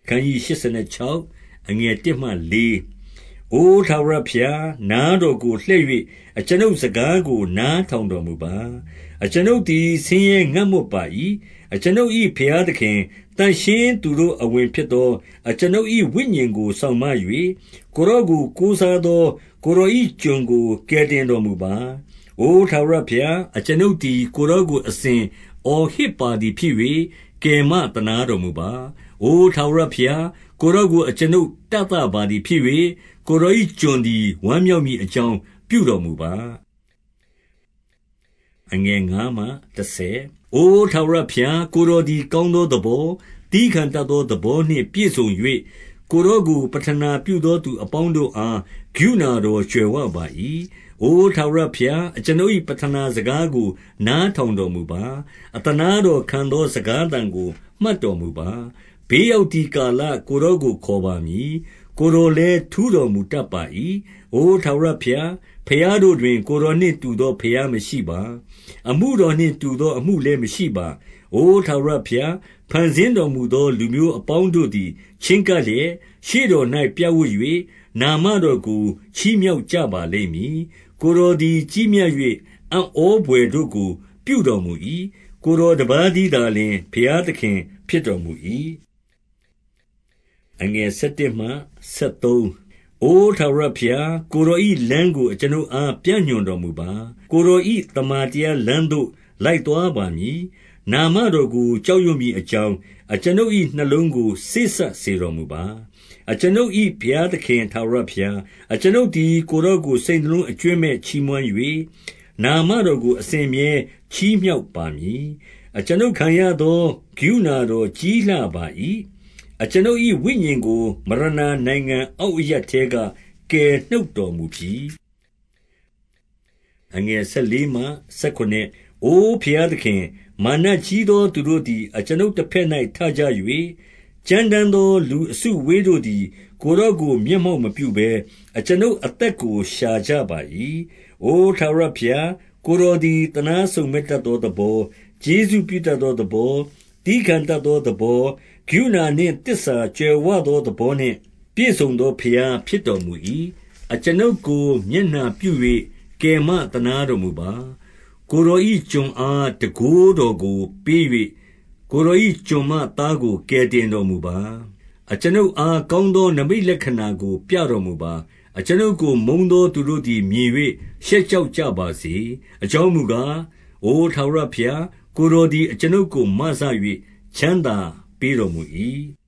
ခန်းကြီး86အငယ်1မှ4အိုထာဝရဘုရားနားတော်ကိုလှည့်၍အကျွန်ုပ်စကားကိုနားထောင်တော်မူပါအကျွန်ုပ်သည်ဆင်းရဲငတ်မွတ်ပါ၏အကျွန်ုပ်၏ဘုရားသခင်တန်ရှင်းသူတို့အဝင်ဖြစ်သောအကျွန်ုပ်၏ဝိညာဉ်ကိုဆောင်မ၍ကိုရောကိုကိုးစားသောကိုရော၏ကျွန်ကိုကယ်တင်တော်မူပါအိုထာဝရဘုရားအကျွန်ုပ်သည်ကိုရောကိုအစဉ်အော်ဟစ်ပါသည်ဖြစ်၍ကယ်မတနာတော်မူပါအိုထာဝရဘုရားကိုရောကိုအကျွန်ုပ်တတ်တာပါသည်ဖြစ်၍ကိုရော၏ကျွန်သည်ဝမ်းမြောက်မည်အကြောင်းပြုတော်မူပါအငယ်9မှ10အိုထာဝရဘုရားကိုရောသည်ကောင်းသောသဘောတီးခံတတ်သောသဘောနှင့်ပြည့်စုံ၍ကိုရောကိုပဌနာပြုသောသူအပေါင်းတို့အားဂုဏတော်ကြွယ်ဝပါ၏အိုထာဝရဘုရားအကျွန်ုပ်၏ပဌနာစကားကိုနားထောင်တော်မူပါအတနာတော်ခံသောစကားတန်ကိုမှတ်တော်မူပါဘေးရောက်သည့်ကာလကိုရောကိုခေါ်ပါမည်ကိုရောလည်းထူးတော်မူတတ်ပါ၏အိုထာဝရဘုရားဖျားတို့တွင်ကိုရောနှင့်တူသောဖျားမရှိပါအမှုတော်နှင့်တူသောအမှုလည်းမရှိပါအိုထာဝရဘုရားဖန်ဆင်းတော်မူသောလူမျိုးအပေါင်းတို့သည်ချင်းကပ်လျက်ရှေ့တော်၌ပြပ်ဝပ်၍နာမတော်ကိုချီးမြှောက်ကြပါလိမ့်မည်ကိုရောသည်ကြီးမြတ်၍အံ့ဩဘွယ်တို့ကိုပြုတော်မူ၏ကိုရောတပါးသည်သာလျှင်ဘုရားသခင်ဖြစ်တော်မူ၏အငယ်7မှ73အိုထာဝရဘုရားကိုရော၏လမ်းကိုအကျွန်ုပ်အားပြညွှန်တော်မူပါကိုရော၏တမန်တရားလမ်းသို့လိုက်သွားပါမည်နာမတော်ကိုကြောက်ရွံ့မည်အကြောင်းအကျွန်ုပ်၏နှလုံးကိုစိတ်ဆက်စေတော်မူပါအကျွန်ုပ်၏ဘုရားသခင်ထာဝရဘုရားအကျွန်ုပ်သည်ကိုရောကိုစိတ်နှလုံးအကျွမ်းမဲ့ချီးမွမ်း၍နာမတော်ကိုအစဉ်မြဲချီးမြှောက်ပါမည်အကျွန်ုပ်ခံရသောဂုဏတော်ကြီးလှပါ၏အကျွန်ုပ်၏ဝိညာဉ်ကိုမရဏနိုင်ငံအောက်အရပ်ထဲကကယ်နှုတ်တော်မူပြီအငယ်14မှ19အိုဘုရားသခင်မာနကြီးသောသူတို့သည်အကျွန်ုပ်တစ်ဖက်၌ထကြ၍ကြမ်းတမ်းသောလူအစုဝေးတို့သည်ကိုရောကိုမျက်မှောက်မပြုဘဲအကျွန်ုပ်အသက်ကိုရှာကြပါ၏အိုထာဝရဘုရားကိုရောသည်တနာဆုံမဲ့တတ်သောသဘောကျေးဇူးပြုတတ်သောသဘောတီးခံတတ်သောသဘောဂုဏနှင့်တစ္ဆာကြွယ်ဝသောသဘောနှင့်ပြည့်စုံသောဘုရားဖြစ်တော်မူ၏အကျွန်ုပ်ကိုမျက်နှာပြု၍ကယ်မတနာတော်မူပါကိုရော၏ကျွန်အားတန်ခိုးတော်ကိုပေး၍ကိုရော၏ကျွန်မသားကိုကယ်တင်တော်မူပါအကျွန်ုပ်အားကောင်းသောနမိတ်လက္ခဏာကိုပြတော်မူပါအကျွန်ုပ်ကိုမုန်းသောသူတို့သည်မြင်၍ရှက်ကြောက်ကြပါစေအကြောင်းမူကားအိုထာဝရဘုရားကိုရောသည်အကျွန်ုပ်ကိုမဆ၍ချမ်းသာပေးတော်မူ၏